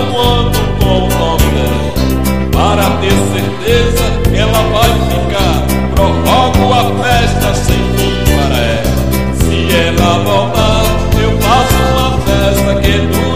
não ando com o nome dela. Para ter certeza que ela vai ficar, prorrogo a festa sem fim para ela. Se ela voltar, eu faço uma festa que nunca